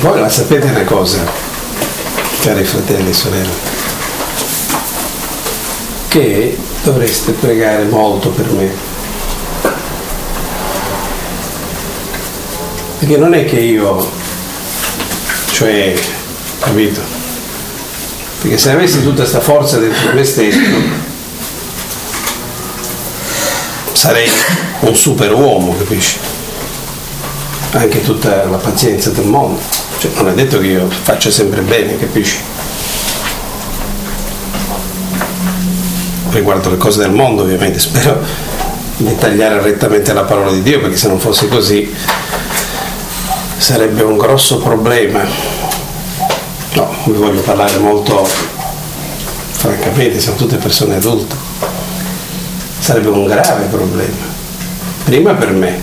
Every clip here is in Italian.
Voi la sapete una cosa, cari fratelli e sorelle, che dovreste pregare molto per me. Perché non è che io, cioè, capito? Perché se avessi tutta questa forza dentro me stesso, sarei un superuomo, capisci? Anche tutta la pazienza del mondo. Cioè, non è detto che io faccia sempre bene, capisci? Riguardo le cose del mondo, ovviamente, spero di tagliare rettamente la parola di Dio, perché se non fosse così sarebbe un grosso problema. No, vi voglio parlare molto francamente, siamo tutte persone adulte. Sarebbe un grave problema. Prima per me,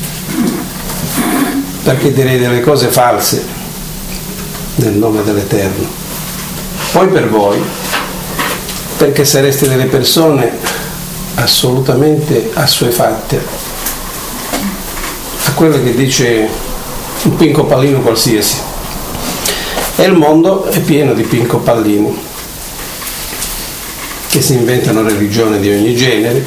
perché direi delle cose false nel nome dell'Eterno. Poi per voi, perché sareste delle persone assolutamente assuefatte a quello che dice un pinco pallino qualsiasi. E il mondo è pieno di pinco pallini che si inventano religioni di ogni genere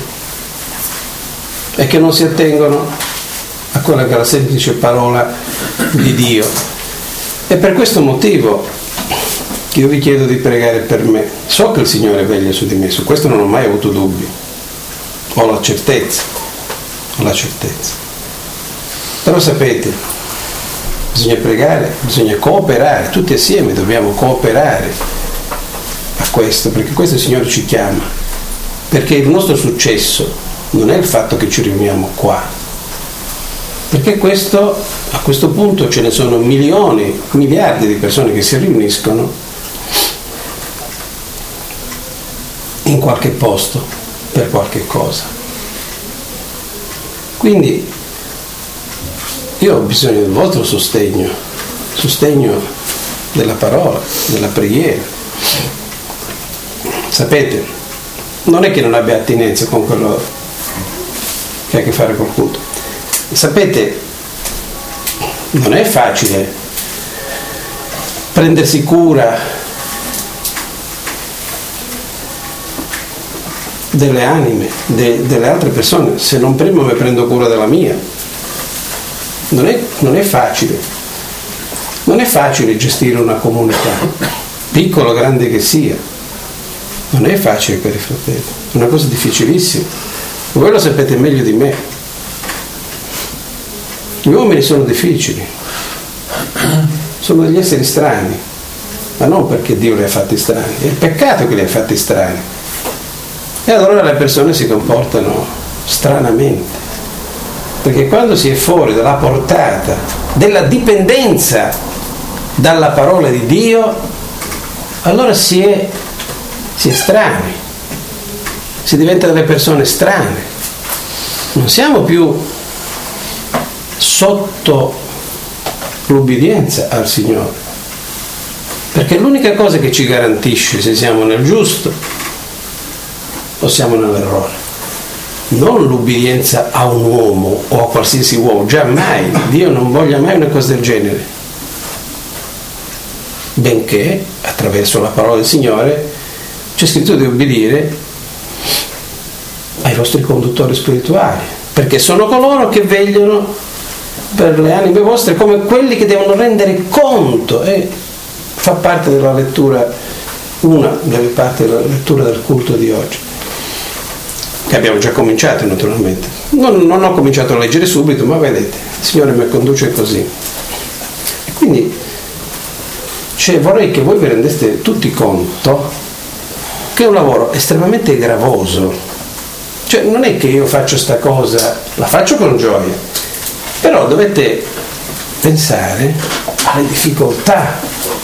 e che non si attengono a quella che è la semplice parola di Dio. E per questo motivo io vi chiedo di pregare per me. So che il Signore veglia su di me, su questo non ho mai avuto dubbi, ho la certezza. Però sapete, bisogna pregare, bisogna cooperare, tutti assieme dobbiamo cooperare a questo, perché questo il Signore ci chiama, perché il nostro successo non è il fatto che ci riuniamo qua, perché a questo punto ce ne sono milioni, miliardi di persone che si riuniscono in qualche posto per qualche cosa. Quindi io ho bisogno del vostro sostegno della parola, della preghiera. Sapete, non è che non abbia attinenza con quello che ha a che fare col culto. Sapete, non è facile prendersi cura delle anime, delle altre persone, se non prima mi prendo cura della mia. Non è facile. Non è facile gestire una comunità, piccola o grande che sia. Non è facile, cari fratelli, è una cosa difficilissima. Voi lo sapete meglio di me. Gli uomini sono difficili, sono degli esseri strani, ma non perché Dio li ha fatti strani, è il peccato che li ha fatti strani. E allora le persone si comportano stranamente, perché quando si è fuori dalla portata della dipendenza dalla parola di Dio, allora si è strani, si diventa delle persone strane, non siamo più sotto l'ubbidienza al Signore, perché l'unica cosa che ci garantisce se siamo nel giusto o siamo nell'errore, non l'ubbidienza a un uomo o a qualsiasi uomo, giammai. Dio non voglia mai una cosa del genere, benché attraverso la parola del Signore c'è scritto di obbedire ai vostri conduttori spirituali, perché sono coloro che vegliano per le anime vostre come quelli che devono rendere conto, e fa parte della lettura, una delle parti della lettura del culto di oggi, che abbiamo già cominciato naturalmente. Non ho cominciato a leggere subito, ma vedete, il Signore mi conduce così. E quindi vorrei che voi vi rendeste tutti conto che è un lavoro estremamente gravoso. Cioè non è che io faccio sta cosa, la faccio con gioia, però dovete pensare alle difficoltà,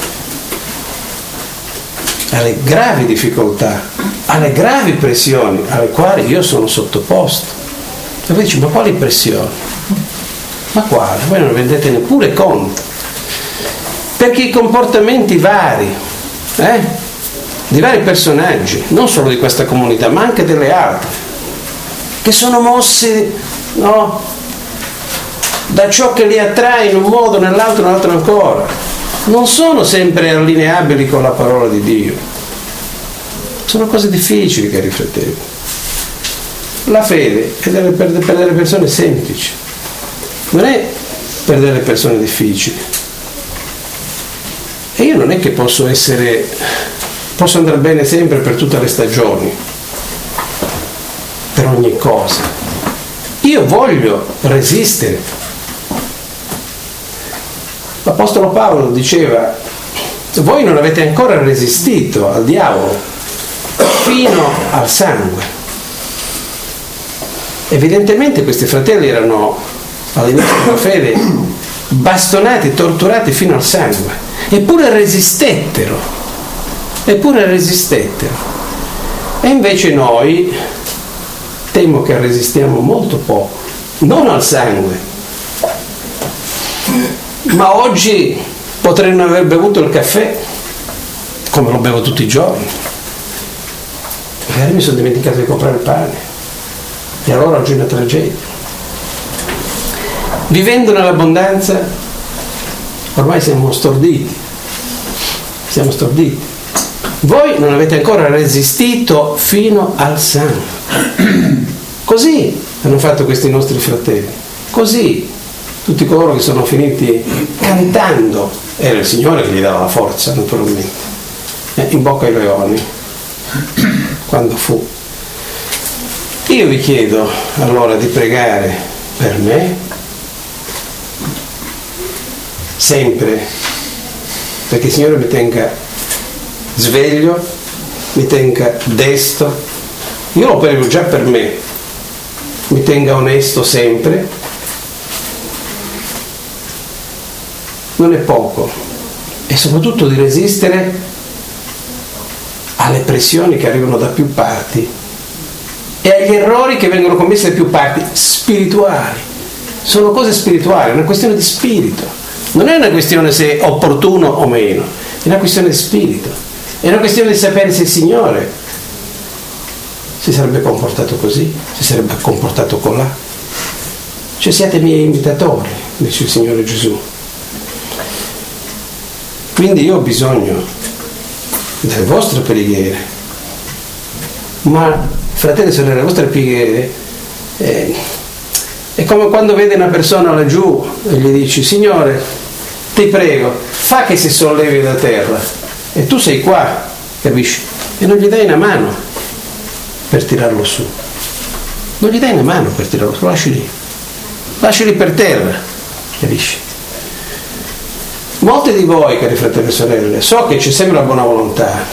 alle gravi difficoltà, alle gravi pressioni alle quali io sono sottoposto. E voi dici, ma quali pressioni? Ma quali? Voi non ne rendete neppure conto. Perché i comportamenti vari, di vari personaggi, non solo di questa comunità, ma anche delle altre, che sono mossi, no, da ciò che li attrae in un modo, nell'altro ancora. non sono sempre allineabili con la parola di Dio. Sono cose difficili, cari fratelli. La fede è per delle persone semplici, non è per delle persone difficili. E io non è che posso andare bene sempre per tutte le stagioni, per ogni cosa. Io voglio resistere. L'Apostolo Paolo diceva: voi non avete ancora resistito al diavolo fino al sangue. Evidentemente questi fratelli erano all'inizio della fede bastonati, torturati fino al sangue, eppure resistettero. E invece noi temo che resistiamo molto poco, non al sangue, ma oggi potrei non aver bevuto il caffè come lo bevo tutti i giorni, magari mi sono dimenticato di comprare il pane e allora oggi è una tragedia. Vivendo nell'abbondanza ormai siamo storditi. Voi non avete ancora resistito fino al sangue. Così hanno fatto questi nostri fratelli, così tutti coloro che sono finiti cantando, era il Signore che gli dava la forza, naturalmente, in bocca ai leoni, quando fu. Io vi chiedo allora di pregare per me, sempre, perché il Signore mi tenga sveglio, mi tenga desto. Io lo prego già per me, mi tenga onesto sempre. Non è poco, e soprattutto di resistere alle pressioni che arrivano da più parti e agli errori che vengono commessi da più parti spirituali. Sono cose spirituali, è una questione di spirito, non è una questione se è opportuno o meno, è una questione di spirito, è una questione di sapere se il Signore si sarebbe comportato così, si sarebbe comportato colà. Cioè siate miei imitatori, dice il Signore Gesù. Quindi io ho bisogno delle vostre preghiere, ma fratelli e sorelle, le vostre preghiere è come quando vedi una persona laggiù e gli dici: Signore, ti prego, fa che si sollevi da terra, e tu sei qua, capisci? E non gli dai una mano per tirarlo su, lasci lì per terra, capisci? Molti di voi, cari fratelli e sorelle, so che c'è sempre la buona volontà,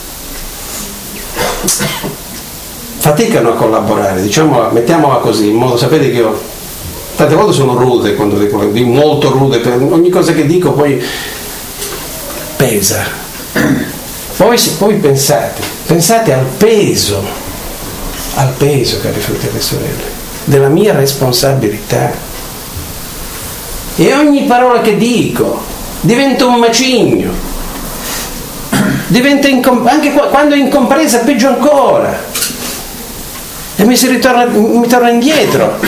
faticano a collaborare, diciamola, mettiamola così, in modo, sapete che io tante volte sono rude, quando dico molto rude, per ogni cosa che dico poi pesa. Poi pensate al peso, cari fratelli e sorelle, della mia responsabilità. E ogni parola che dico diventa un macigno, diventa anche quando è incompresa peggio ancora, e mi torna indietro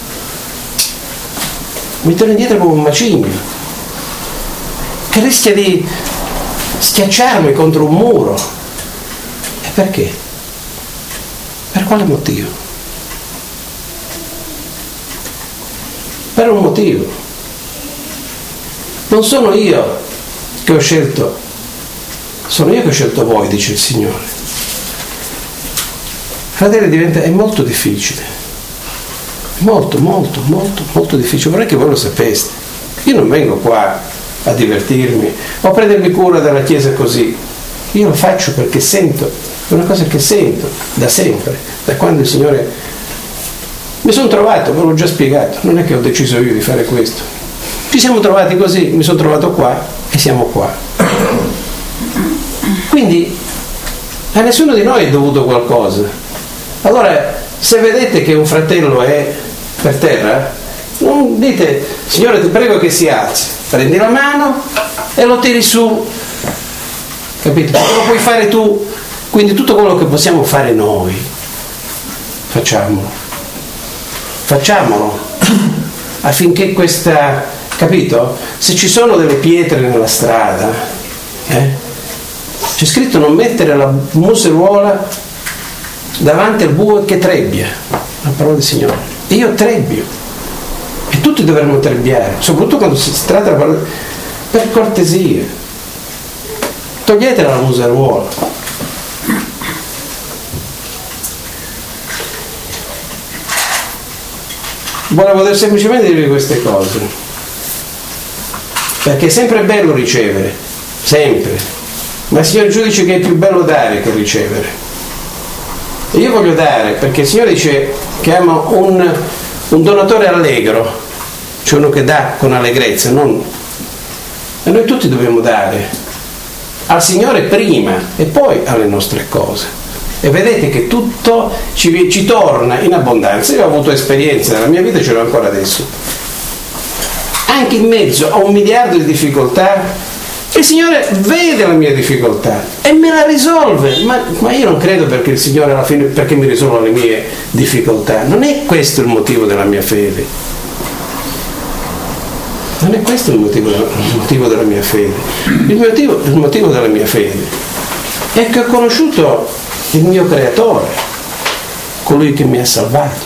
come un macigno che rischia di schiacciarmi contro un muro. E perché? Per quale motivo? Per un motivo. Non sono io che ho scelto, sono io che ho scelto voi, dice il Signore. Fratelli, è molto difficile, molto difficile. Vorrei che voi lo sapeste. Io non vengo qua a divertirmi o a prendermi cura della Chiesa così. Io lo faccio perché sento, è una cosa che sento da sempre, da quando il Signore mi sono trovato, ve l'ho già spiegato, non è che ho deciso io di fare questo. Ci siamo trovati così, mi sono trovato qua e siamo qua. Quindi a nessuno di noi è dovuto qualcosa. Allora, se vedete che un fratello è per terra, non dite: Signore, ti prego che si alzi, prendi la mano e lo tiri su, capito? Lo puoi fare tu. Quindi tutto quello che possiamo fare noi, facciamolo affinché questa capito? Se ci sono delle pietre nella strada, c'è scritto non mettere la museruola davanti al bue che trebbia, la parola del Signore. Io trebbio e tutti dovremmo trebbiare, soprattutto quando si tratta di parlare. Per cortesia, toglietela la museruola. Volevo semplicemente dire queste cose, perché è sempre bello ricevere, sempre, ma il Signore giudice che è più bello dare che ricevere. E io voglio dare, perché il Signore dice che ama un donatore allegro, cioè uno che dà con allegrezza, non... E noi tutti dobbiamo dare al Signore prima e poi alle nostre cose. E vedete che tutto ci torna in abbondanza. Io ho avuto esperienze nella mia vita e ce l'ho ancora adesso. Anche in mezzo a 1 miliardo di difficoltà, il Signore vede la mia difficoltà e me la risolve. Ma io non credo perché il Signore alla fine, perché mi risolva le mie difficoltà. Non è questo il motivo della mia fede. Non è questo il motivo della mia fede. Il motivo della mia fede è che ho conosciuto il mio creatore, colui che mi ha salvato,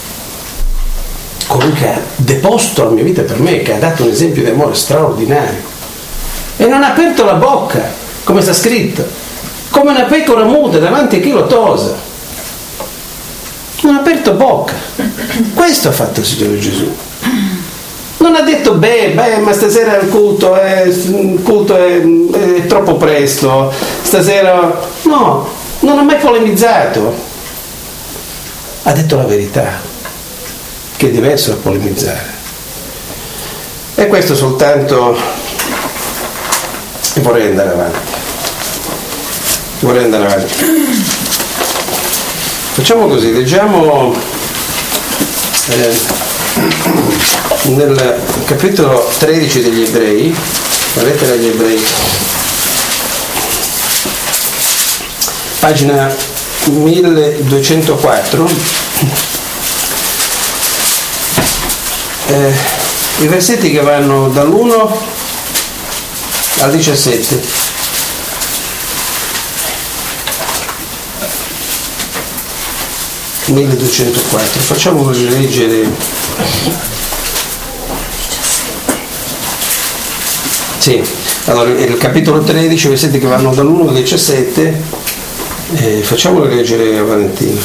colui che ha deposto la mia vita per me, che ha dato un esempio di amore straordinario e non ha aperto la bocca, come sta scritto, come una pecora muta davanti a chi lo tosa. Non ha aperto bocca. Questo ha fatto il Signore Gesù. Non ha detto ma stasera il culto è troppo presto, stasera no. Non ha mai polemizzato, ha detto la verità, che è diverso da polemizzare. E questo soltanto, e vorrei andare avanti. Facciamo così, leggiamo nel capitolo 13 degli Ebrei, la lettera agli Ebrei, pagina 1204, i versetti che vanno dall'1 al 17. Facciamo leggere. Sì, allora il capitolo 13, i versetti che vanno dall'1 al 17. Facciamolo leggere a Valentina.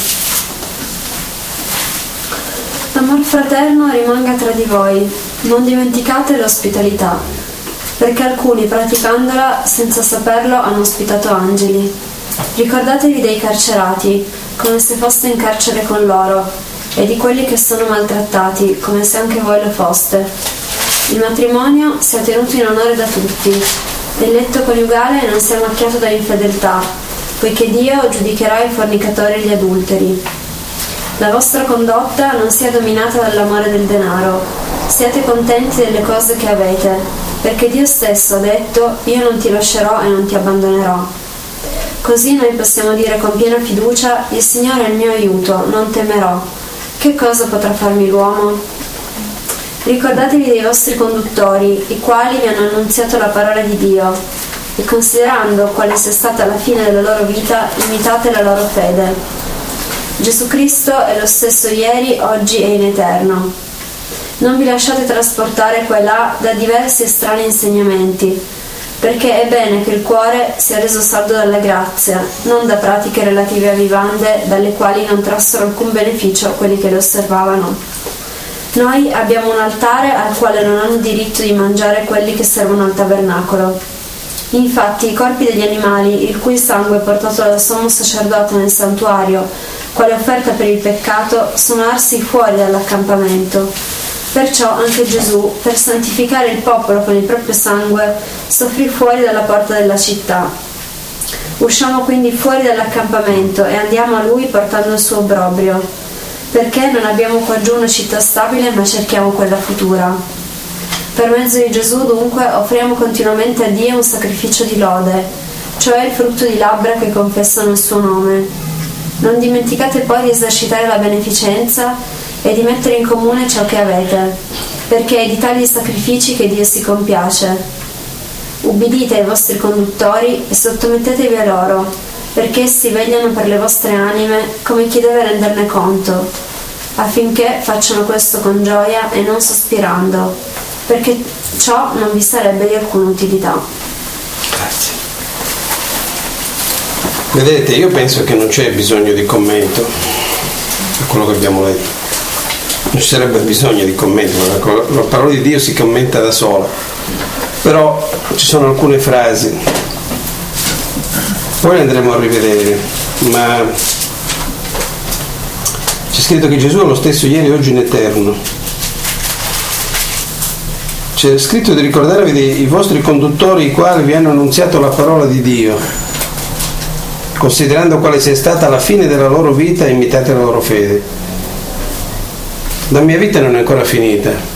L'amor fraterno rimanga tra di voi, non dimenticate l'ospitalità, perché alcuni praticandola senza saperlo hanno ospitato angeli. Ricordatevi dei carcerati, come se foste in carcere con loro, e di quelli che sono maltrattati, come se anche voi lo foste. Il matrimonio sia tenuto in onore da tutti, e il letto coniugale non sia macchiato da infedeltà, poiché Dio giudicherà i fornicatori e gli adulteri. La vostra condotta non sia dominata dall'amore del denaro, siate contenti delle cose che avete, perché Dio stesso ha detto: io non ti lascerò e non ti abbandonerò. Così noi possiamo dire con piena fiducia: il Signore è il mio aiuto, non temerò. Che cosa potrà farmi l'uomo? Ricordatevi dei vostri conduttori, i quali vi hanno annunziato la parola di Dio, e considerando quale sia stata la fine della loro vita, imitate la loro fede. Gesù Cristo è lo stesso ieri, oggi e in eterno. Non vi lasciate trasportare qua e là da diversi e strani insegnamenti, perché è bene che il cuore sia reso saldo dalla grazia, non da pratiche relative a vivande dalle quali non trassero alcun beneficio quelli che le osservavano. Noi abbiamo un altare al quale non hanno diritto di mangiare quelli che servono al tabernacolo. Infatti i corpi degli animali, il cui sangue è portato dal sommo sacerdote nel santuario, quale offerta per il peccato, sono arsi fuori dall'accampamento. Perciò anche Gesù, per santificare il popolo con il proprio sangue, soffrì fuori dalla porta della città. Usciamo quindi fuori dall'accampamento e andiamo a Lui portando il suo obbrobrio, perché non abbiamo qua giù una città stabile, ma cerchiamo quella futura. Per mezzo di Gesù, dunque, offriamo continuamente a Dio un sacrificio di lode, cioè il frutto di labbra che confessano il suo nome. Non dimenticate poi di esercitare la beneficenza e di mettere in comune ciò che avete. perché è di tali sacrifici che Dio si compiace. Ubbidite ai vostri conduttori e sottomettetevi a loro, perché essi vegliano per le vostre anime come chi deve renderne conto, affinché facciano questo con gioia e non sospirando, perché ciò non vi sarebbe di alcuna utilità. Grazie. Vedete, io penso che non c'è bisogno di commento a quello che abbiamo letto. Non ci sarebbe bisogno di commento, la parola di Dio si commenta da sola. Però ci sono alcune frasi, poi le andremo a rivedere, ma c'è scritto che Gesù è lo stesso ieri, oggi in eterno. C'è scritto di ricordarvi i vostri conduttori, i quali vi hanno annunziato la parola di Dio, considerando quale sia stata la fine della loro vita e imitate la loro fede. La mia vita non è ancora finita,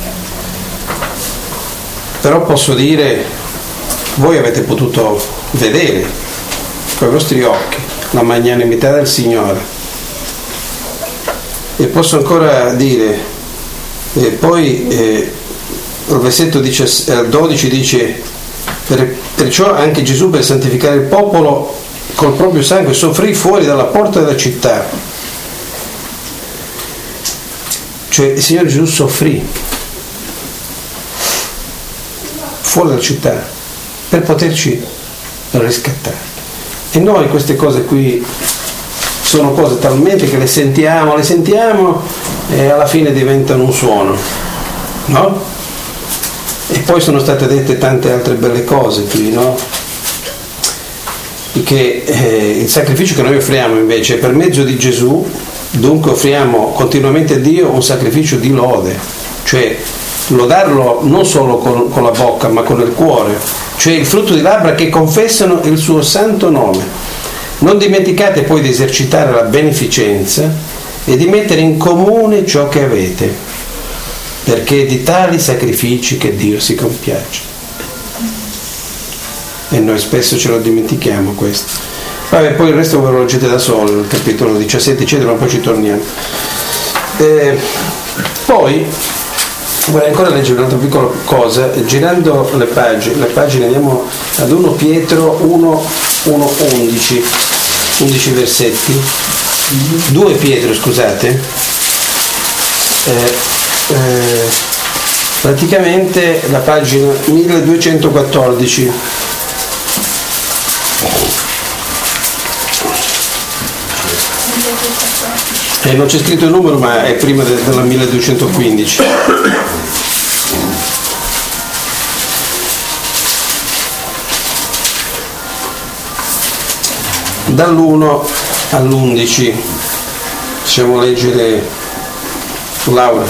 però posso dire, voi avete potuto vedere con i vostri occhi la magnanimità del Signore, e posso ancora dire, poi al versetto 12 dice: perciò anche Gesù, per santificare il popolo col proprio sangue, soffrì fuori dalla porta della città. Cioè il Signore Gesù soffrì fuori dalla città per poterci riscattare. E noi queste cose qui sono cose talmente che le sentiamo e alla fine diventano un suono, no? E poi sono state dette tante altre belle cose qui, no? Che il sacrificio che noi offriamo invece è per mezzo di Gesù, dunque offriamo continuamente a Dio un sacrificio di lode, cioè lodarlo non solo con la bocca ma con il cuore, cioè il frutto di labbra che confessano il suo santo nome. Non dimenticate poi di esercitare la beneficenza e di mettere in comune ciò che avete, perché è di tali sacrifici che Dio si compiace. E noi spesso ce lo dimentichiamo questo. Vabbè, poi il resto ve lo leggete da solo, il capitolo 17 eccetera, ma poi ci torniamo. Poi vorrei ancora leggere un'altra piccola cosa, girando le pagine andiamo ad 1 Pietro 1:11, 11 versetti, 2 Pietro, scusate, praticamente la pagina 1214. Non c'è scritto il numero, ma è prima della 1215. Dall'1 all'11 possiamo leggere, Laura.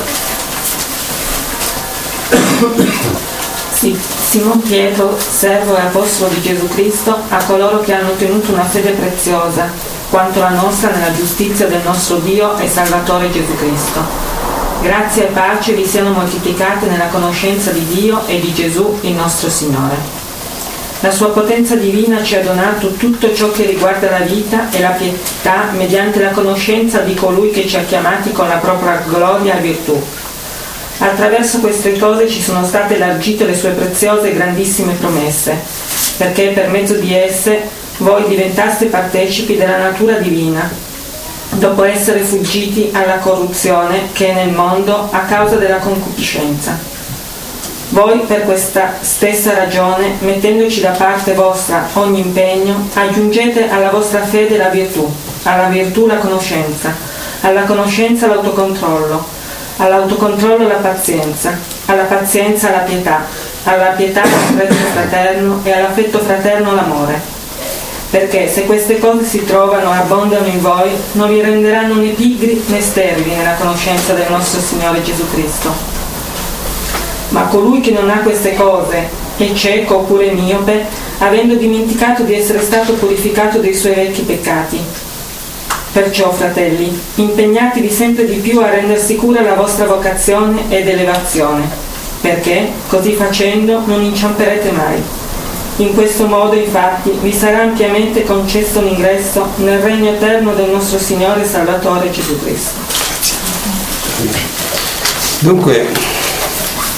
Sì, Simon Pietro, servo e apostolo di Gesù Cristo, a coloro che hanno ottenuto una fede preziosa quanto la nostra nella giustizia del nostro Dio e Salvatore Gesù Cristo. Grazie e pace vi siano moltiplicate nella conoscenza di Dio e di Gesù il nostro Signore. La sua potenza divina ci ha donato tutto ciò che riguarda la vita e la pietà mediante la conoscenza di colui che ci ha chiamati con la propria gloria e virtù. Attraverso queste cose ci sono state elargite le sue preziose e grandissime promesse, perché per mezzo di esse voi diventaste partecipi della natura divina, dopo essere fuggiti alla corruzione che è nel mondo a causa della concupiscenza. Voi per questa stessa ragione, mettendoci da parte vostra ogni impegno, aggiungete alla vostra fede la virtù, alla virtù la conoscenza, alla conoscenza l'autocontrollo, all'autocontrollo la pazienza, alla pazienza la pietà, alla pietà l'affetto fraterno e all'affetto fraterno l'amore. Perché se queste cose si trovano e abbondano in voi, non vi renderanno né pigri né sterili nella conoscenza del nostro Signore Gesù Cristo. Ma colui che non ha queste cose è cieco oppure miope, avendo dimenticato di essere stato purificato dei suoi vecchi peccati. Perciò, fratelli, impegnatevi sempre di più a render sicura la vostra vocazione ed elevazione, perché, così facendo, non inciamperete mai. In questo modo, infatti, vi sarà ampiamente concesso l'ingresso nel regno eterno del nostro Signore e Salvatore Gesù Cristo. Dunque,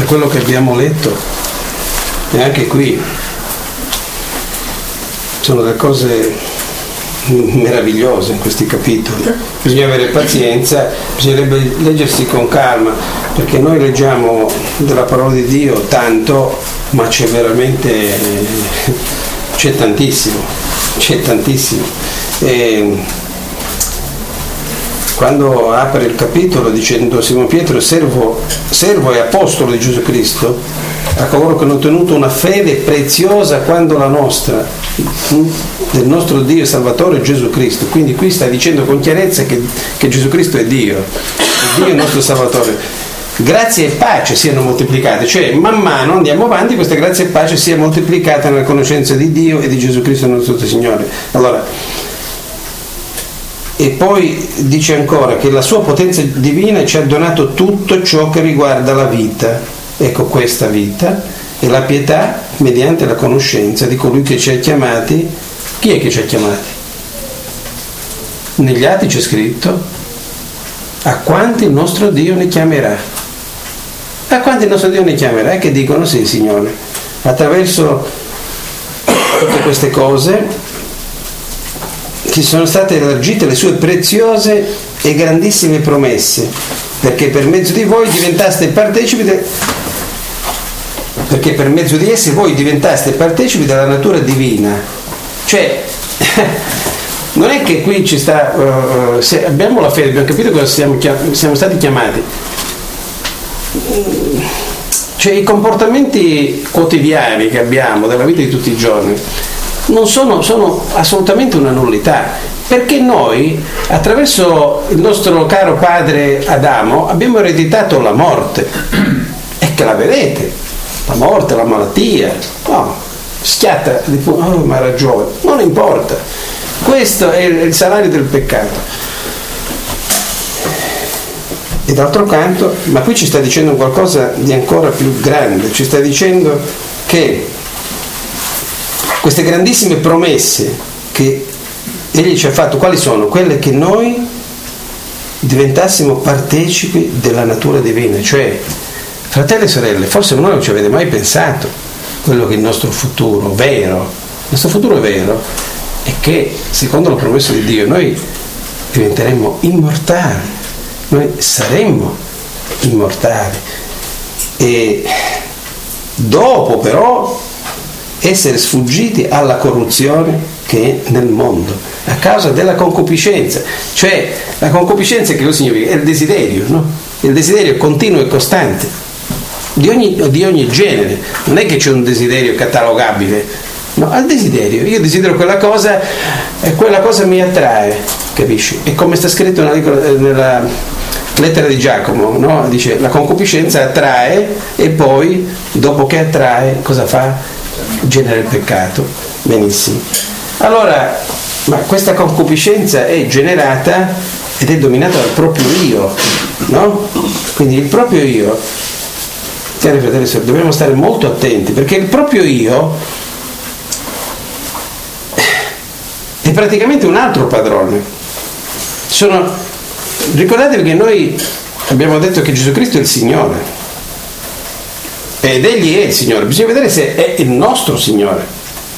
quello che abbiamo letto, e anche qui sono delle cose meravigliose in questi capitoli. Bisogna avere pazienza, bisognerebbe leggersi con calma, perché noi leggiamo della parola di Dio tanto, ma c'è tantissimo. E quando apre il capitolo dicendo Simon Pietro, servo e apostolo di Gesù Cristo, a coloro che hanno ottenuto una fede preziosa quanto la nostra, del nostro Dio e Salvatore Gesù Cristo. Quindi qui sta dicendo con chiarezza che Gesù Cristo è Dio è il nostro Salvatore. Grazie e pace siano moltiplicate, cioè man mano andiamo avanti, questa grazia e pace sia moltiplicata nella conoscenza di Dio e di Gesù Cristo nostro Signore. Allora, e poi dice ancora che la sua potenza divina ci ha donato tutto ciò che riguarda la vita. Ecco, questa vita e la pietà mediante la conoscenza di colui che ci ha chiamati. Chi è che ci ha chiamati? Negli Atti c'è scritto: a quanti il nostro Dio ne chiamerà. A quanti il nostro Dio ne chiamerà? E che dicono sì, Signore. Attraverso tutte queste cose ci sono state elargite le sue preziose e grandissime promesse, perché per mezzo di voi diventaste partecipi perché per mezzo di esse voi diventaste partecipi della natura divina. Cioè non è che qui ci sta se abbiamo la fede, abbiamo capito cosa siamo stati chiamati, cioè i comportamenti quotidiani che abbiamo della vita di tutti i giorni non sono assolutamente una nullità, perché noi attraverso il nostro caro padre Adamo abbiamo ereditato la morte, e che la vedete, la morte, la malattia, no, schiatta, ma ha ragione, non importa, questo è il salario del peccato. E d'altro canto, ma qui ci sta dicendo qualcosa di ancora più grande, ci sta dicendo che queste grandissime promesse che Egli ci ha fatto, quali sono? Quelle che noi diventassimo partecipi della natura divina, cioè, fratelli e sorelle, forse voi non ci avete mai pensato quello che è il nostro futuro vero. Il nostro futuro è vero, è che, secondo la promessa di Dio, noi diventeremo immortali, noi saremmo immortali, e dopo però essere sfuggiti alla corruzione che è nel mondo a causa della concupiscenza. Cioè la concupiscenza, che cosa significa? È il desiderio, no? Il desiderio continuo e costante di ogni genere. Non è che c'è un desiderio catalogabile, no, al desiderio, io desidero quella cosa e quella cosa mi attrae, capisci? E come sta scritto nella lettera di Giacomo, no? Dice la concupiscenza attrae, e poi dopo che attrae cosa fa? Genera il peccato. Benissimo. Allora, ma questa concupiscenza è generata ed è dominata dal proprio io, no? Quindi il proprio io, cari fratelli e sorelle, dobbiamo stare molto attenti, perché il proprio io è praticamente un altro padrone. Ricordatevi che noi abbiamo detto che Gesù Cristo è il Signore, ed Egli è il Signore, bisogna vedere se è il nostro Signore.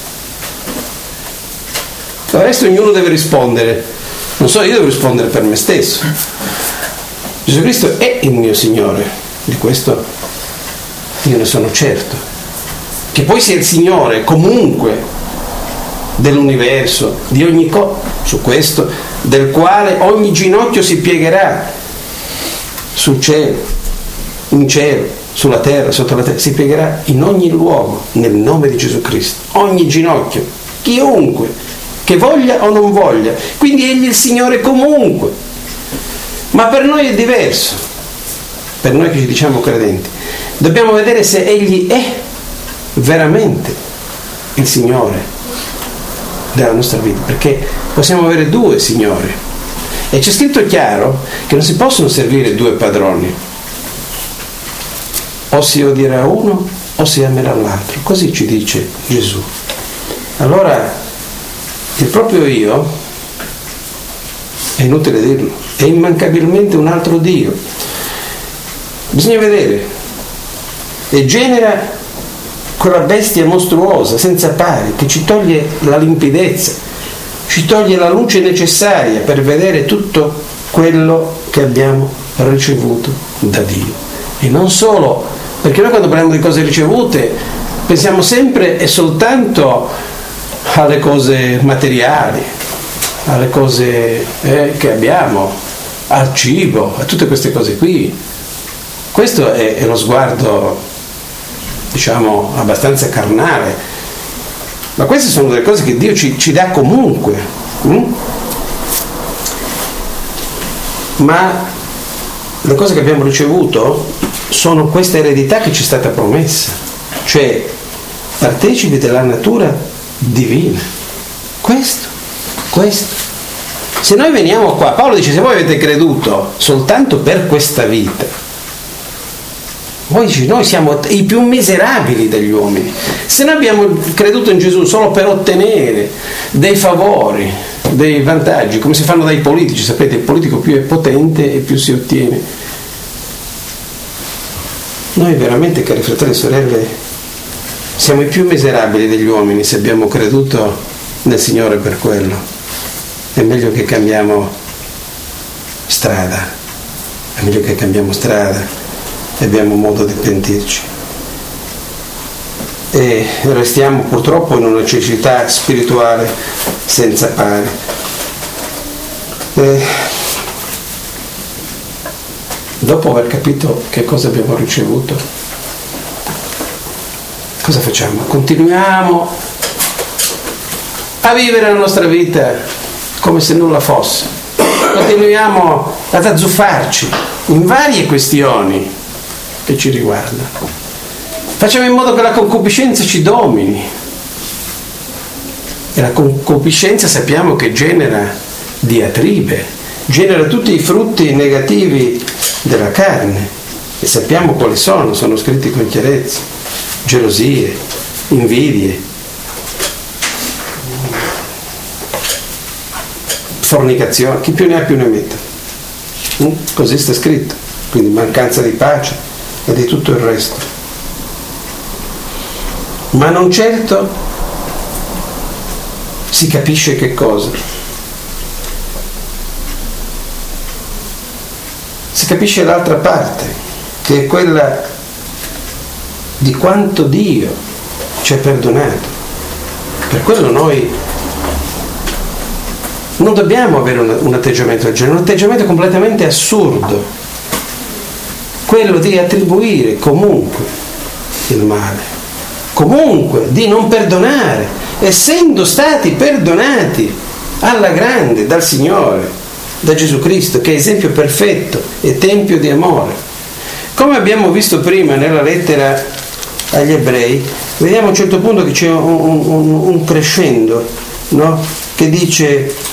Del resto ognuno deve rispondere, non so, io devo rispondere per me stesso. Gesù Cristo è il mio Signore, di questo io ne sono certo. Che poi sia il Signore comunque dell'universo, di ogni cosa, su questo, del quale ogni ginocchio si piegherà, sul cielo, in cielo, sulla terra, sotto la terra, si piegherà in ogni luogo nel nome di Gesù Cristo, ogni ginocchio, chiunque, che voglia o non voglia. Quindi Egli è il Signore comunque. Ma per noi è diverso, per noi che ci diciamo credenti. Dobbiamo vedere se Egli è veramente il Signore della nostra vita, perché possiamo avere due Signori, e c'è scritto chiaro che non si possono servire due padroni. O si odierà uno o si amerà l'altro, così ci dice Gesù. Allora il proprio io, è inutile dirlo, è immancabilmente un altro Dio. Bisogna vedere e genera quella bestia mostruosa, senza pari, che ci toglie la limpidezza, ci toglie la luce necessaria per vedere tutto quello che abbiamo ricevuto da Dio. E non solo, perché noi quando parliamo di cose ricevute pensiamo sempre e soltanto alle cose materiali, alle cose che abbiamo, al cibo, a tutte queste cose qui. Questo è lo sguardo, diciamo, abbastanza carnale, ma queste sono delle cose che Dio ci dà comunque. Ma le cose che abbiamo ricevuto sono questa eredità che ci è stata promessa, cioè partecipi della natura divina. Questo. Se noi veniamo qua, Paolo dice, se voi avete creduto soltanto per questa vita, voi dice, noi siamo i più miserabili degli uomini. Se noi abbiamo creduto in Gesù solo per ottenere dei favori, dei vantaggi, come si fanno dai politici, sapete, il politico più è potente e più si ottiene. Noi veramente, cari fratelli e sorelle, siamo i più miserabili degli uomini se abbiamo creduto nel Signore per quello. È meglio che cambiamo strada, e abbiamo modo di pentirci. E restiamo purtroppo in una necessità spirituale senza pari. Dopo aver capito che cosa abbiamo ricevuto, cosa facciamo? Continuiamo a vivere la nostra vita come se nulla fosse. Continuiamo ad azzuffarci in varie questioni che ci riguardano. Facciamo in modo che la concupiscenza ci domini. E la concupiscenza sappiamo che genera diatribe, genera tutti i frutti negativi della carne. E sappiamo quali sono scritti con chiarezza. Gelosie, invidie, fornicazione, chi più ne ha più ne metta. Così sta scritto. Quindi mancanza di pace e di tutto il resto. Ma non certo si capisce che cosa. Si capisce l'altra parte, che è quella di quanto Dio ci ha perdonato. Per quello noi non dobbiamo avere un atteggiamento del genere, un atteggiamento completamente assurdo, quello di attribuire comunque il male, comunque di non perdonare, essendo stati perdonati alla grande dal Signore, da Gesù Cristo, che è esempio perfetto e tempio di amore. Come abbiamo visto prima nella lettera agli Ebrei, vediamo a un certo punto che c'è un crescendo, no? Che dice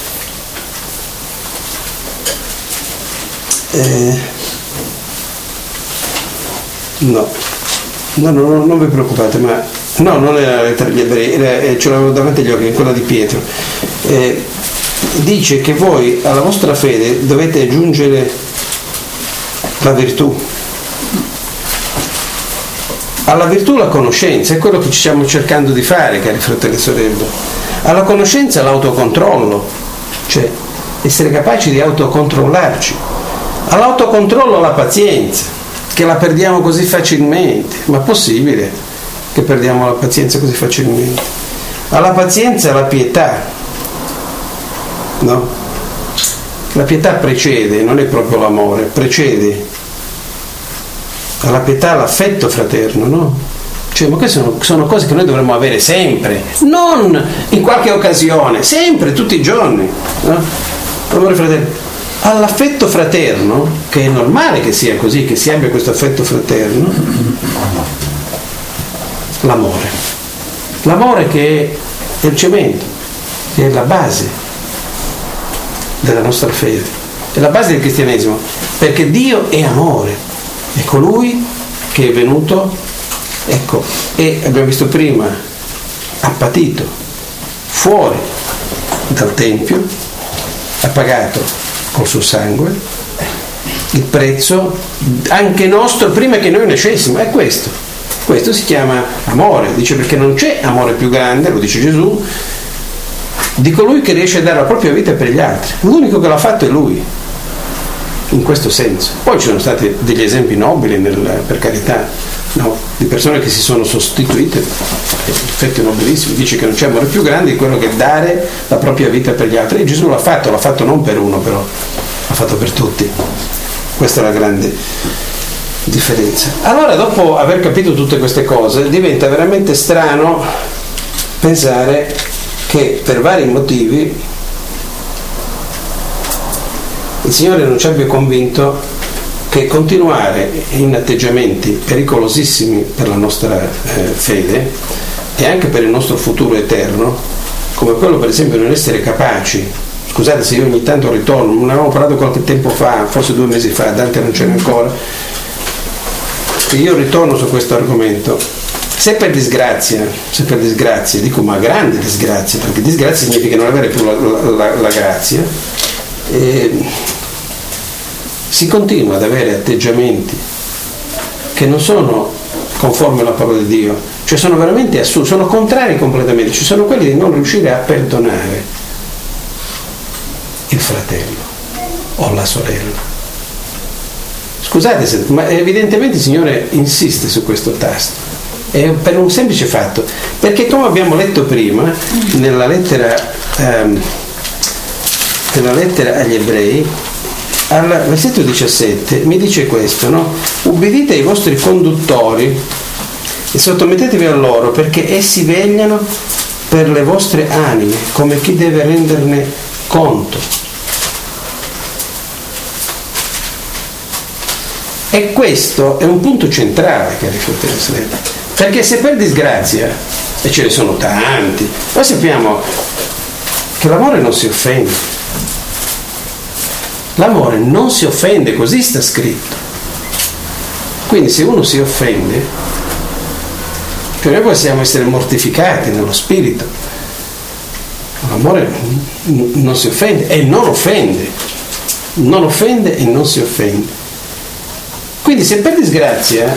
non vi preoccupate, ma no, non era la lettera agli Ebrei, ce l'avevo davanti agli occhi, è quella di Pietro. Dice che voi alla vostra fede dovete aggiungere la virtù, alla virtù la conoscenza, è quello che ci stiamo cercando di fare, cari fratelli e sorelle. Alla conoscenza l'autocontrollo, cioè essere capaci di autocontrollarci. All'autocontrollo la pazienza, che la perdiamo così facilmente, ma possibile che perdiamo la pazienza così facilmente? Alla pazienza la pietà, no? La pietà precede, non è proprio l'amore, precede alla pietà l'affetto fraterno, no? Cioè, ma queste sono cose che noi dovremmo avere sempre, non in qualche occasione, sempre, tutti i giorni, no? Amore fratello. All'affetto fraterno, che è normale che sia così, che si abbia questo affetto fraterno, l'amore che è il cemento, che è la base della nostra fede, è la base del cristianesimo, perché Dio è amore, è colui che è venuto, ecco, e abbiamo visto prima, ha patito fuori dal Tempio, ha pagato col suo sangue il prezzo anche nostro prima che noi nascessimo, è questo. Questo si chiama amore, dice, perché non c'è amore più grande, lo dice Gesù, di colui che riesce a dare la propria vita per gli altri. L'unico che l'ha fatto è lui, in questo senso. Poi ci sono stati degli esempi nobili, per carità, no? Di persone che si sono sostituite, effetti nobilissimi. Dice che non c'è amore più grande di quello che dare la propria vita per gli altri, e Gesù l'ha fatto non per uno, però l'ha fatto per tutti. Questa è la grande differenza. Allora, dopo aver capito tutte queste cose, diventa veramente strano pensare che per vari motivi il Signore non ci abbia convinto che continuare in atteggiamenti pericolosissimi per la nostra fede e anche per il nostro futuro eterno, come quello per esempio di non essere capaci. Scusate se io ogni tanto ritorno, ne avevamo parlato qualche tempo fa, forse 2 mesi fa, Dante non c'era ancora, e io ritorno su questo argomento. Se per disgrazia, dico ma grande disgrazia, perché disgrazia significa non avere più la grazia, si continua ad avere atteggiamenti che non sono conformi alla parola di Dio, cioè sono veramente assurdi, sono contrari completamente. Ci sono quelli di non riuscire a perdonare il fratello o la sorella. Scusate, ma evidentemente il Signore insiste su questo tasto, è per un semplice fatto, perché come abbiamo letto prima nella lettera agli Ebrei, al versetto 17 mi dice questo, no? Ubbidite ai vostri conduttori e sottomettetevi a loro, perché essi vegliano per le vostre anime come chi deve renderne conto. E questo è un punto centrale, cari fratelli e sorelle, perché se per disgrazia, e ce ne sono tanti, noi sappiamo che l'amore non si offende. L'amore non si offende, così sta scritto. Quindi se uno si offende, cioè noi possiamo essere mortificati nello spirito. L'amore non si offende e non offende. Non offende e non si offende. Quindi se per disgrazia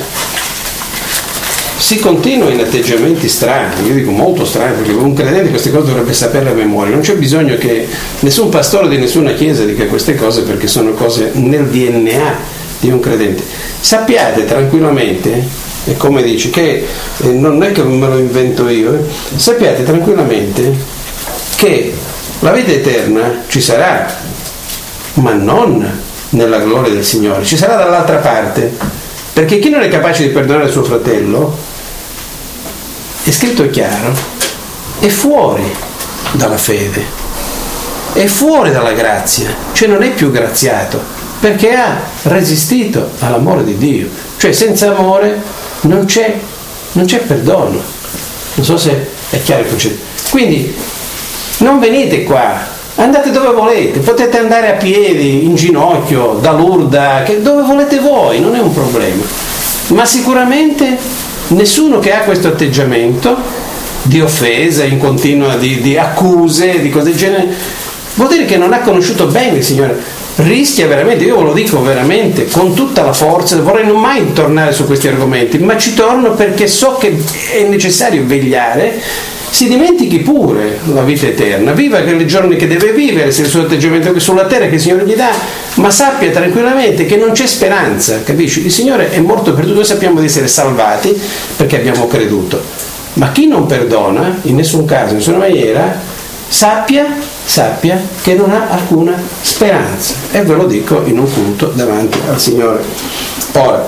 si continua in atteggiamenti strani, io dico molto strani, perché un credente queste cose dovrebbe saperle a memoria, non c'è bisogno che nessun pastore di nessuna chiesa dica queste cose, perché sono cose nel DNA di un credente. Sappiate tranquillamente, e come dice, che non è che me lo invento io, sappiate tranquillamente che la vita eterna ci sarà, ma non nella gloria del Signore, ci sarà dall'altra parte, perché chi non è capace di perdonare il suo fratello, è scritto chiaro, è fuori dalla fede, è fuori dalla grazia, cioè non è più graziato, perché ha resistito all'amore di Dio. Cioè senza amore non c'è perdono. Non so se è chiaro il concetto. Quindi non venite qua, andate dove volete, potete andare a piedi, in ginocchio, da Lourdes, dove volete voi, non è un problema. Ma sicuramente nessuno che ha questo atteggiamento di offesa in continua, di accuse, di cose del genere, vuol dire che non ha conosciuto bene il Signore. Rischia veramente, io ve lo dico veramente con tutta la forza, vorrei non mai tornare su questi argomenti, ma ci torno perché so che è necessario vegliare. Si dimentichi pure la vita eterna, viva quei giorni che deve vivere, se il suo atteggiamento sulla terra che il Signore gli dà, ma sappia tranquillamente che non c'è speranza, capisci? Il Signore è morto per tutti, noi sappiamo di essere salvati perché abbiamo creduto, ma chi non perdona, in nessun caso, in nessuna maniera, sappia che non ha alcuna speranza, e ve lo dico in un culto davanti al Signore. Ora,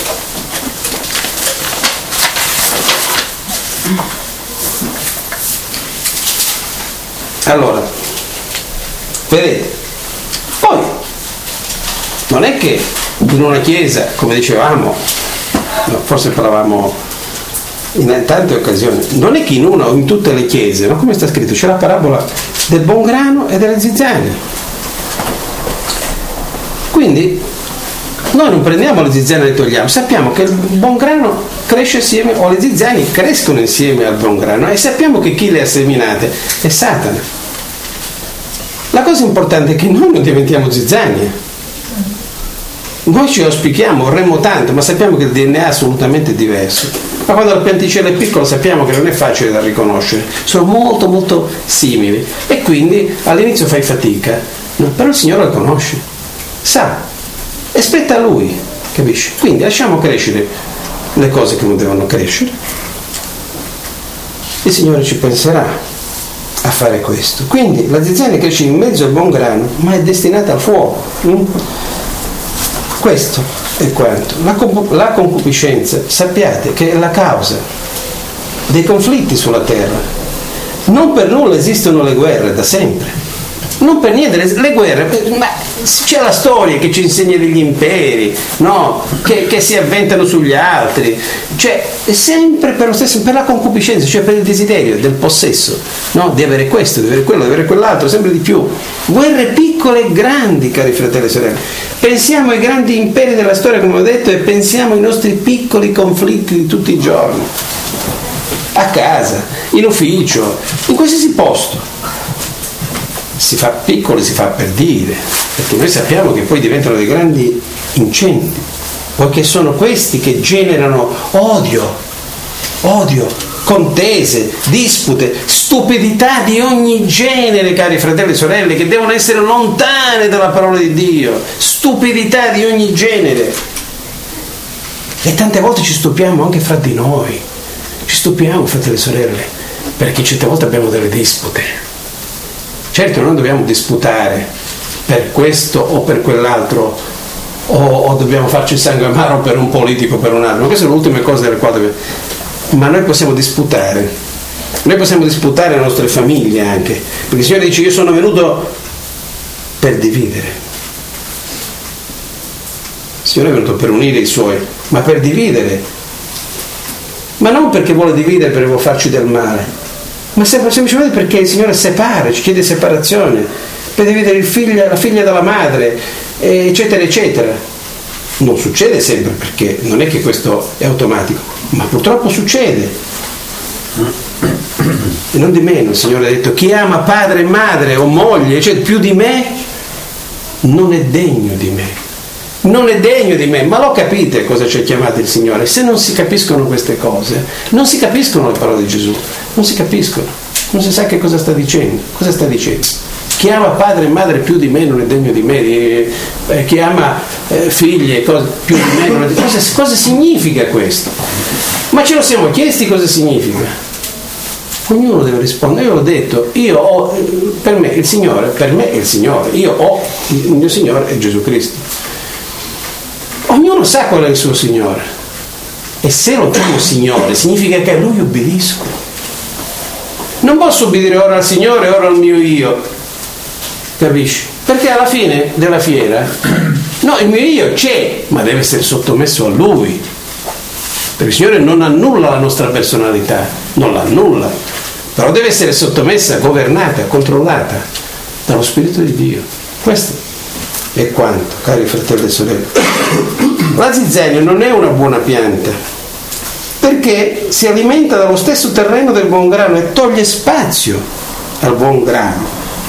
allora, vedete, poi non è che in una chiesa, come dicevamo, no, forse parlavamo in tante occasioni, non è che in una o in tutte le chiese, no? Come sta scritto, c'è la parabola del buon grano e delle zizzanie. Quindi noi non prendiamo le zizzanie e le togliamo, sappiamo che il buon grano cresce assieme, o le zizzanie crescono insieme al buon grano, e sappiamo che chi le ha seminate è Satana. La cosa importante è che noi non diventiamo zizzanie. Noi ci auspichiamo, vorremmo tanto, ma sappiamo che il DNA è assolutamente diverso. Ma quando la pianticella è piccola sappiamo che non è facile da riconoscere, sono molto molto simili e quindi all'inizio fai fatica, no? Però il Signore la conosce, sa, e spetta a Lui, capisci? Quindi lasciamo crescere le cose che non devono crescere, il Signore ci penserà a fare questo. Quindi la zizzania cresce in mezzo al buon grano, ma è destinata al fuoco. Questo è quanto. La concupiscenza, sappiate che è la causa dei conflitti sulla terra. Non per nulla esistono le guerre da sempre. Non per niente le guerre, ma c'è la storia che ci insegna degli imperi, no? Che si avventano sugli altri, cioè è sempre per lo stesso, per la concupiscenza, cioè per il desiderio del possesso, no? Di avere questo, di avere quello, di avere quell'altro, sempre di più. Guerre piccole e grandi, cari fratelli e sorelle. Pensiamo ai grandi imperi della storia, come ho detto, e pensiamo ai nostri piccoli conflitti di tutti i giorni, a casa, in ufficio, in qualsiasi posto. Si fa piccoli, si fa per dire, perché noi sappiamo che poi diventano dei grandi incendi, poiché sono questi che generano odio, contese, dispute, stupidità di ogni genere, cari fratelli e sorelle, che devono essere lontane dalla parola di Dio, stupidità di ogni genere. E tante volte ci stupiamo anche fra di noi, ci stupiamo, fratelli e sorelle, perché certe volte abbiamo delle dispute. Certo, non dobbiamo disputare per questo o per quell'altro, o dobbiamo farci il sangue amaro per un politico o per un altro, ma queste sono le ultime cose delle quali dobbiamo... Ma noi possiamo disputare le nostre famiglie anche, perché il Signore dice: io sono venuto per dividere. Il Signore è venuto per unire i Suoi, ma per dividere, ma non perché vuole dividere, perché vuole farci del male, ma semplicemente perché il Signore separa, ci chiede separazione, per dividere la figlia dalla madre, eccetera eccetera. Non succede sempre, perché non è che questo è automatico, ma purtroppo succede. E non di meno il Signore ha detto: chi ama padre e madre o moglie, cioè più di me, non è degno di me. Non è degno di me, ma lo capite cosa ci ha chiamato il Signore? Se non si capiscono queste cose, non si capiscono le parole di Gesù, non si capiscono, non si sa che cosa sta dicendo. Cosa sta dicendo? Chi ama padre e madre più di me non è degno di me, chi ama figli e cose più di me non è degno di me. Cosa significa questo? Ma ce lo siamo chiesti cosa significa? Ognuno deve rispondere. Io l'ho detto, per me è il Signore, io ho il mio Signore è Gesù Cristo. Ognuno sa qual è il suo Signore, e se lo chiamo Signore significa che a Lui obbedisco. Non posso obbedire ora al Signore e ora al mio io, capisci? Perché alla fine della fiera, no, il mio io c'è, ma deve essere sottomesso a Lui, perché il Signore non annulla la nostra personalità, non l'annulla, però deve essere sottomessa, governata, controllata dallo Spirito di Dio. Questo è quanto, cari fratelli e sorelle. La zizzania non è una buona pianta, perché si alimenta dallo stesso terreno del buon grano e toglie spazio al buon grano.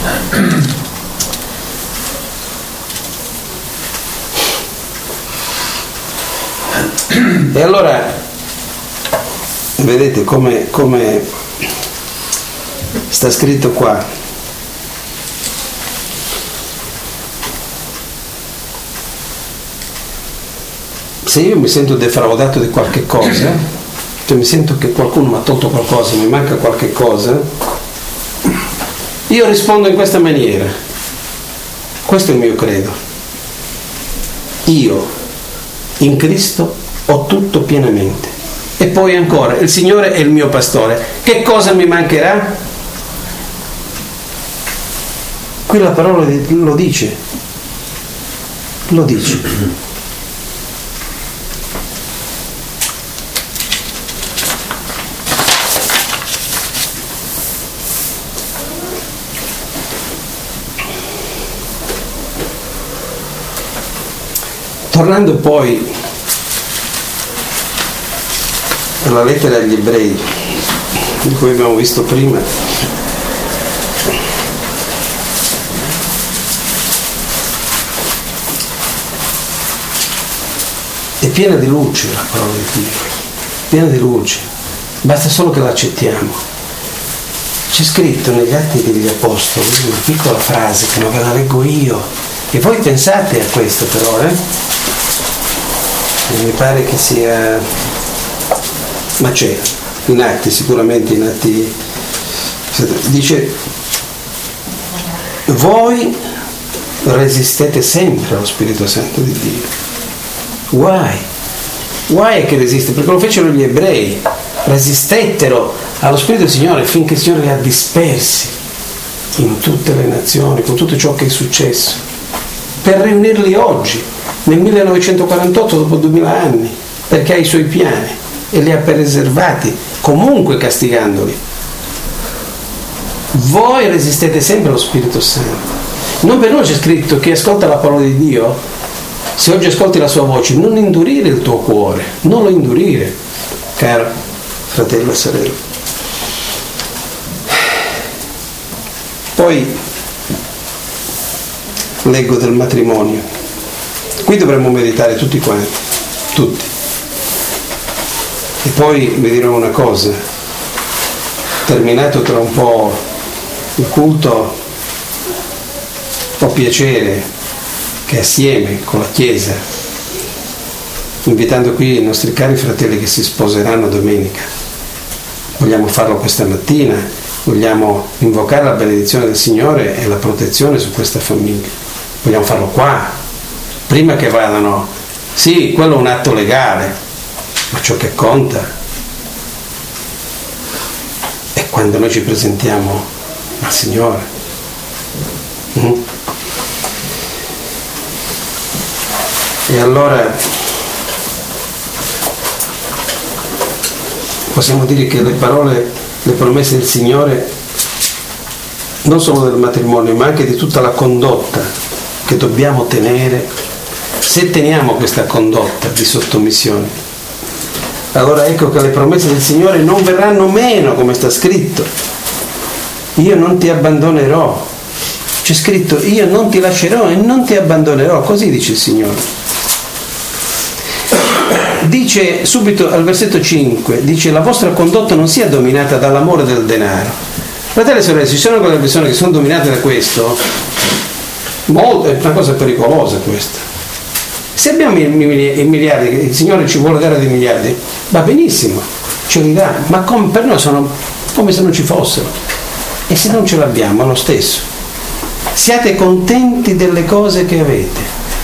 E allora vedete come sta scritto qua. Se io mi sento defraudato di qualche cosa, cioè mi sento che qualcuno mi ha tolto qualcosa, mi manca qualche cosa, io rispondo in questa maniera. Questo è il mio credo. Io in Cristo ho tutto pienamente. E poi ancora, il Signore è il mio pastore. Che cosa mi mancherà? Qui la parola lo dice. Lo dice. Tornando poi alla lettera agli ebrei, di cui abbiamo visto prima, è piena di luce la parola di Dio. piena di luce, basta solo che l'accettiamo. C'è scritto negli Atti degli Apostoli una piccola frase che non ve la leggo io, e voi pensate a questo però, mi pare che sia, ma c'è in Atti, sicuramente in Atti, dice: voi resistete sempre allo Spirito Santo di Dio. Guai che resiste, perché lo fecero gli ebrei, resistettero allo Spirito del Signore finché il Signore li ha dispersi in tutte le nazioni, con tutto ciò che è successo, per riunirli oggi, nel 1948, dopo 2000 anni, perché ha i suoi piani e li ha preservati, comunque castigandoli. Voi resistete sempre allo Spirito Santo. Non per noi c'è scritto: chi ascolta la parola di Dio, se oggi ascolti la sua voce, non indurire il tuo cuore, non lo indurire, caro fratello e sorella. Poi leggo del matrimonio. Qui dovremmo meditare tutti quanti, tutti. E poi vi dirò una cosa: terminato tra un po' il culto, ho piacere che assieme con la Chiesa, invitando qui i nostri cari fratelli che si sposeranno domenica, vogliamo farlo questa mattina, vogliamo invocare la benedizione del Signore e la protezione su questa famiglia. Vogliamo farlo qua, prima che vadano. Sì, quello è un atto legale, ma ciò che conta è quando noi ci presentiamo al Signore. E allora possiamo dire che le parole, le promesse del Signore, non solo del matrimonio, ma anche di tutta la condotta che dobbiamo tenere, se teniamo questa condotta di sottomissione, allora ecco che le promesse del Signore non verranno meno, come sta scritto: io non ti abbandonerò. C'è scritto: io non ti lascerò e non ti abbandonerò, così dice il Signore. Dice subito al versetto 5, dice: la vostra condotta non sia dominata dall'amore del denaro. Fratelli e sorelle, ci sono quelle persone che sono dominate da questo, è una cosa pericolosa questa. Se abbiamo i miliardi, il Signore ci vuole dare dei miliardi, va benissimo, ce li dà, ma per noi sono come se non ci fossero. E se non ce l'abbiamo, è lo stesso. Siate contenti delle cose che avete.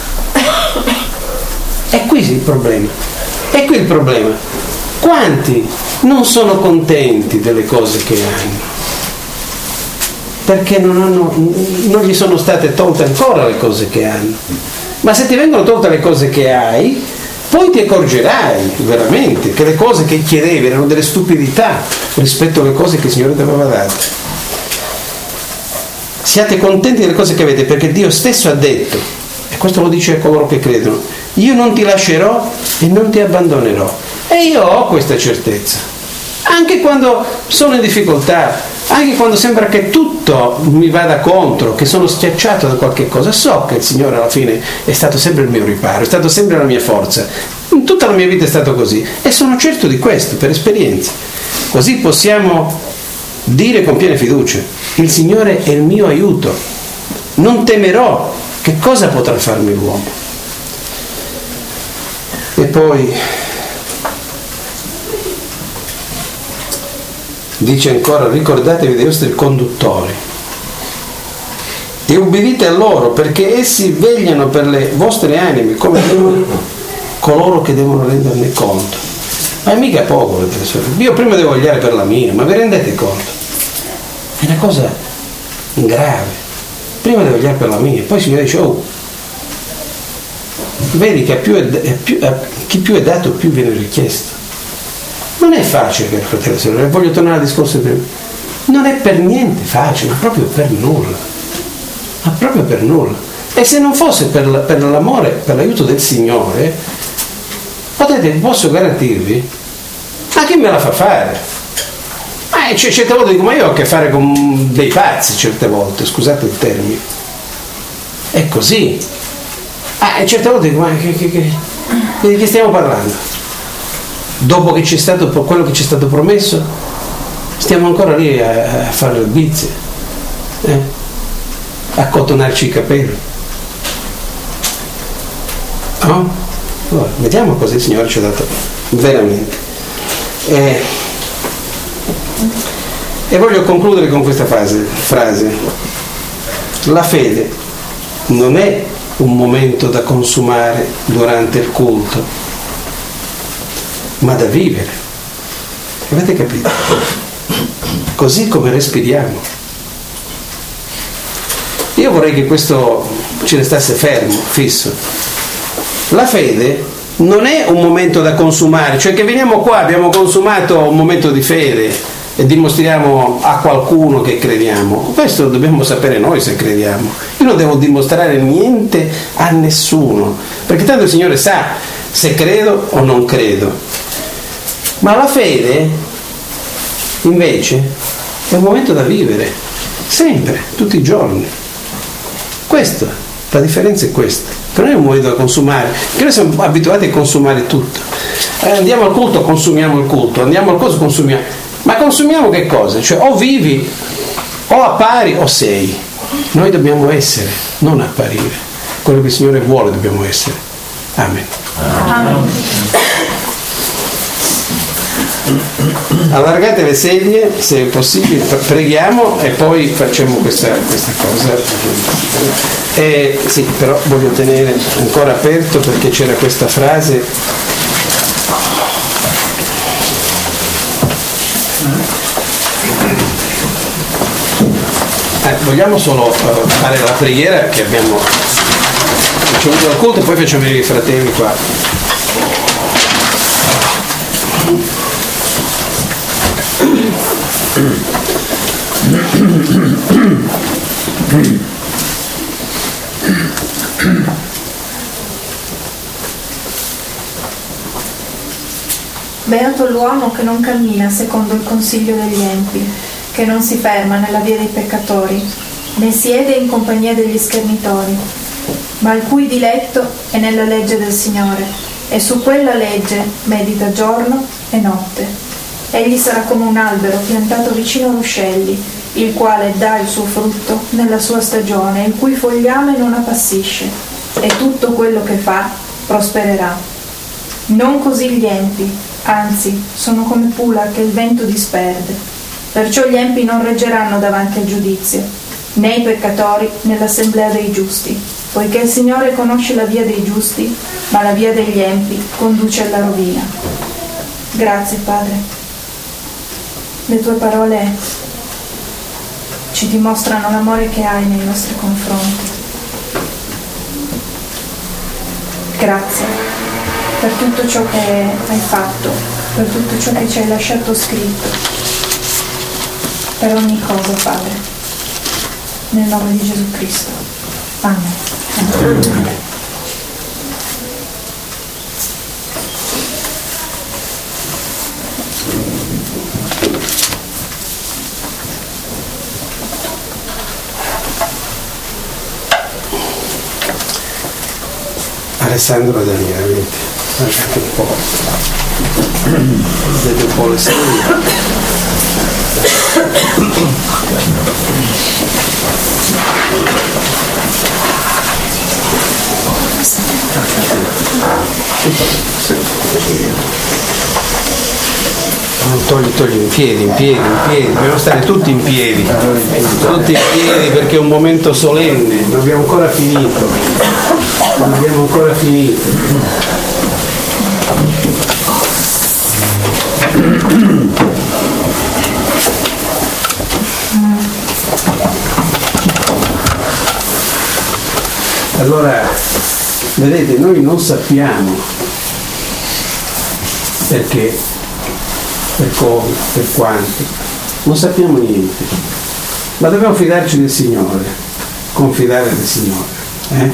È qui il problema. È qui il problema. Quanti non sono contenti delle cose che hanno? Perché non gli sono state tolte ancora le cose che hanno. Ma se ti vengono tolte le cose che hai, poi ti accorgerai veramente che le cose che chiedevi erano delle stupidità rispetto alle cose che il Signore ti aveva dato. Siate contenti delle cose che avete, perché Dio stesso ha detto, e questo lo dice a coloro che credono: io non ti lascerò e non ti abbandonerò. E io ho questa certezza, anche quando sono in difficoltà, anche quando sembra che tutto mi vada contro, che sono schiacciato da qualche cosa, so che il Signore alla fine è stato sempre il mio riparo, è stato sempre la mia forza. In tutta la mia vita è stato così e sono certo di questo per esperienza. Così possiamo dire con piena fiducia: il Signore è il mio aiuto, non temerò, che cosa potrà farmi l'uomo? E poi dice ancora: ricordatevi dei vostri conduttori e ubbidite a loro, perché essi vegliano per le vostre anime come coloro che devono renderne conto. Ma è mica poco, io prima devo vegliare per la mia, ma vi rendete conto? È una cosa grave. Prima devo vegliare per la mia, poi il Signore dice: oh, vedi che chi più è dato più viene richiesto. Non è facile, caro fratello e sorella, voglio tornare al discorso di prima. Non è per niente facile, ma proprio per nulla. Ma proprio per nulla. E se non fosse per l'amore, per l'aiuto del Signore, posso garantirvi, ma chi me la fa fare? Certe volte dico: ma io ho a che fare con dei pazzi, certe volte, scusate il termine. È così. Certe volte dico: ma di che stiamo parlando? dopo che c'è stato quello che ci è stato promesso, stiamo ancora lì a fare le bizze, a cottonarci i capelli, no? Allora, vediamo cosa il Signore ci ha dato veramente. E voglio concludere con questa frase. La fede non è un momento da consumare durante il culto, ma da vivere. Avete capito? Così come respiriamo. Io vorrei che questo ci restasse fermo, fisso. La fede non è un momento da consumare, cioè che veniamo qua, abbiamo consumato un momento di fede e dimostriamo a qualcuno che crediamo. Questo dobbiamo sapere noi se crediamo. Io non devo dimostrare niente a nessuno, perché tanto il Signore sa se credo o non credo. Ma la fede invece è un momento da vivere sempre, tutti i giorni. Questo, la differenza è questa, che non è un momento da consumare, perché noi siamo abituati a consumare tutto. Andiamo al culto, consumiamo il culto, andiamo al coso, consumiamo. Ma consumiamo che cosa? Cioè o vivi, o appari o sei. Noi dobbiamo essere, non apparire. Quello che il Signore vuole dobbiamo essere. Amen. Amen. Allargate le sedie, se è possibile, preghiamo e poi facciamo questa cosa. Sì, però voglio tenere ancora aperto perché c'era questa frase. Vogliamo solo fare la preghiera che abbiamo ricevuto dal culto e poi facciamo venire i fratelli qua. Beato l'uomo che non cammina secondo il consiglio degli empi, che non si ferma nella via dei peccatori, né siede in compagnia degli schernitori, ma il cui diletto è nella legge del Signore, e su quella legge medita giorno e notte. Egli sarà come un albero piantato vicino a ruscelli, il quale dà il suo frutto nella sua stagione, il cui fogliame non appassisce, e tutto quello che fa prospererà. Non così gli empi, anzi, sono come pula che il vento disperde. Perciò gli empi non reggeranno davanti al giudizio, né i peccatori nell'assemblea dei giusti, poiché il Signore conosce la via dei giusti, ma la via degli empi conduce alla rovina. Grazie, Padre. Le tue parole ci dimostrano l'amore che hai nei nostri confronti. Grazie per tutto ciò che hai fatto, per tutto ciò che ci hai lasciato scritto. Per ogni cosa, Padre, nel nome di Gesù Cristo. Amen. Alessandro e Daniele, vedete un po', vedete un po' le storie. Togli in piedi, dobbiamo stare tutti in piedi perché è un momento solenne, non abbiamo ancora finito. Allora, vedete, noi non sappiamo perché, per come, per quanto, non sappiamo niente, ma dobbiamo fidarci del Signore, confidare nel Signore.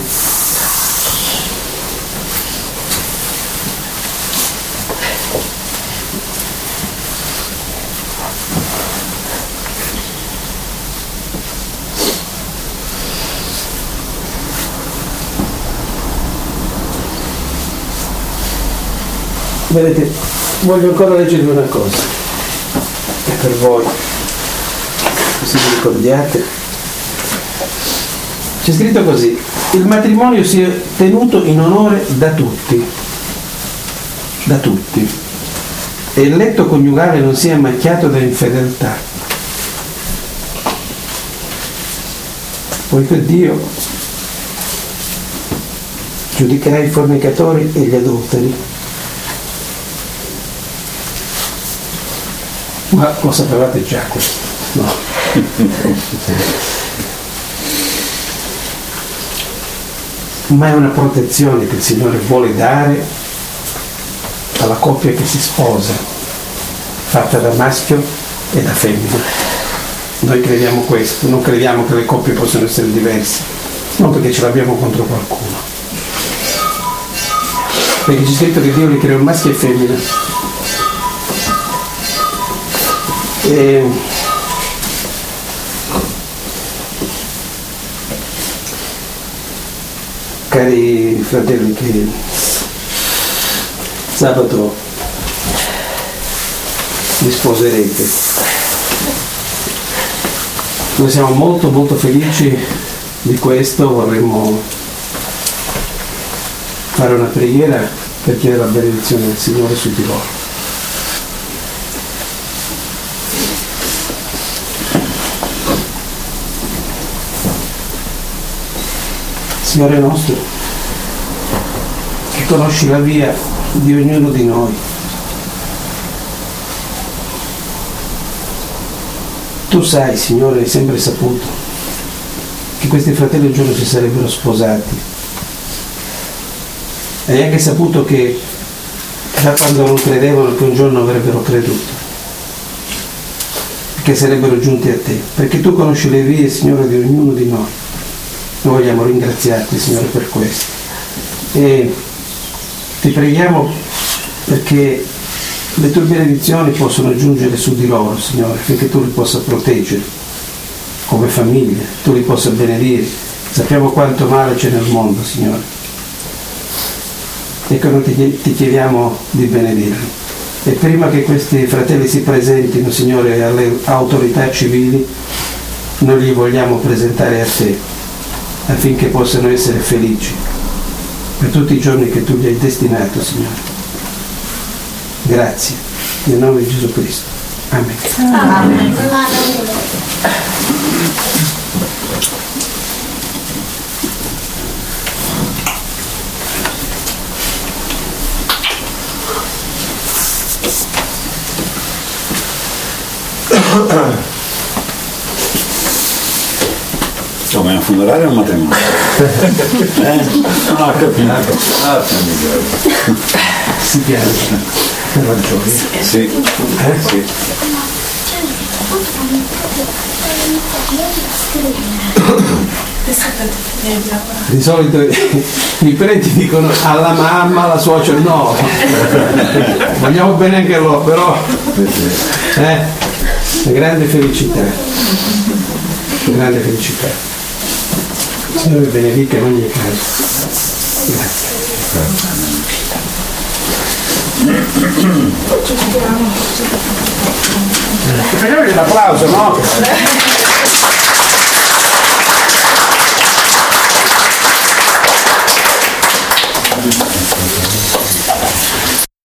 Vedete, voglio ancora leggervi una cosa, e per voi, così vi ricordiate. C'è scritto così: il matrimonio sia tenuto in onore da tutti, e il letto coniugale non sia macchiato da infedeltà, poiché Dio giudicherà i fornicatori e gli adulteri. Ma lo sapevate già questo? No. Ma è una protezione che il Signore vuole dare alla coppia che si sposa, fatta da maschio e da femmina. Noi crediamo questo, non crediamo che le coppie possano essere diverse, non perché ce l'abbiamo contro qualcuno, perché c'è scritto che Dio li creò maschio e femmina. E cari fratelli che sabato vi sposerete, noi siamo molto molto felici di questo. Vorremmo fare una preghiera per chiedere la benedizione del Signore su di loro. Signore nostro, che conosci la via di ognuno di noi, tu sai, Signore, hai sempre saputo che questi fratelli un giorno si sarebbero sposati. Hai anche saputo che da quando non credevano che un giorno avrebbero creduto, che sarebbero giunti a te, perché tu conosci le vie, Signore, di ognuno di noi. Noi vogliamo ringraziarti, Signore, per questo, e ti preghiamo perché le tue benedizioni possano giungere su di loro, Signore, affinché tu li possa proteggere come famiglia, tu li possa benedire. Sappiamo quanto male c'è nel mondo, Signore, e che noi ti chiediamo di benedirli. E prima che questi fratelli si presentino, Signore, alle autorità civili, noi li vogliamo presentare a te, affinché possano essere felici per tutti i giorni che tu gli hai destinato, Signore. Grazie, nel nome di Gesù Cristo. Amen. Amen. Come un funerale o un matrimonio? Non ho capito. Si piange per la gioia. Sì. Sì. Di solito i preti dicono alla mamma, alla suocera, no, vogliamo bene anche loro, però una grande felicità, grande felicità. Signore benedica in ogni caso. Grazie. Facciamo un applauso, no?